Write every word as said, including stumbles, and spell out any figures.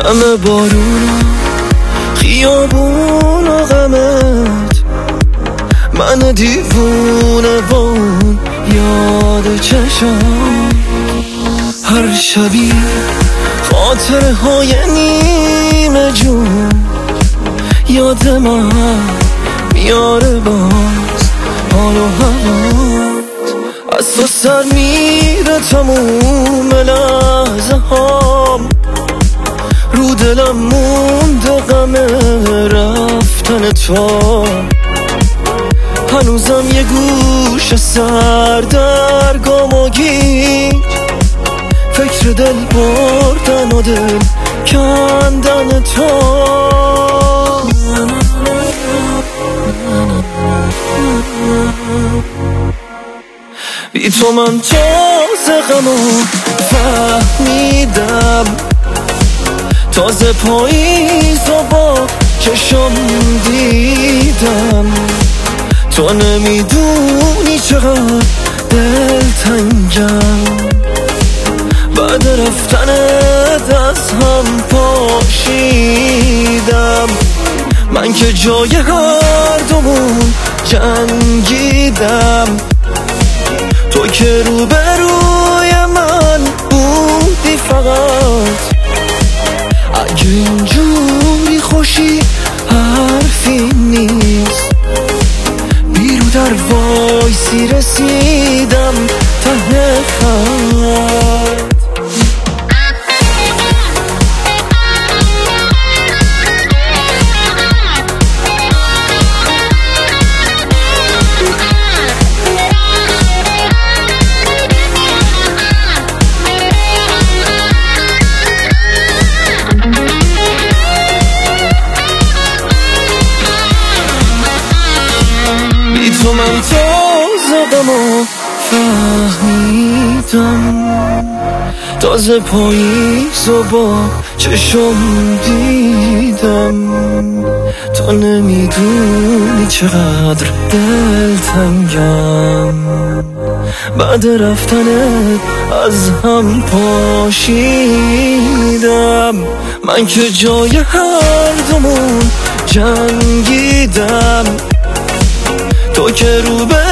دم بارون خیابون و غمت، من دیوونه بون یاد چشم. هر شبی خاطره های نیمه جون یاد من میاره باز حال و هوات. از تو سر میره تموم لحظه هام، رو دلم مونده غم رفتن تو. هنوزم یه گوش سر در گم و گیج، فکر دل بردن و دل کندن تو. بی تو من تازه غمو فهمیدم، تازه پاییز و با چشم دیدم. تو نمیدونی چقدر دلتنگم، بعد رفتنت از هم پاشیدم. من که جای هر دومون جنگیدم، تو که روبروی من بودی فقط. اگه اینجوری خوشی حرفی نیست، بیرو در وایسی رسیدم ته خط. تو من تازه غمو فهمیدم، تازه پاییز و با چشم دیدم. تو نمیدونی چقدر دلتنگم، بعد رفتنت از هم پاشیدم. من که جای هر دومون جنگیدم، تو که رو به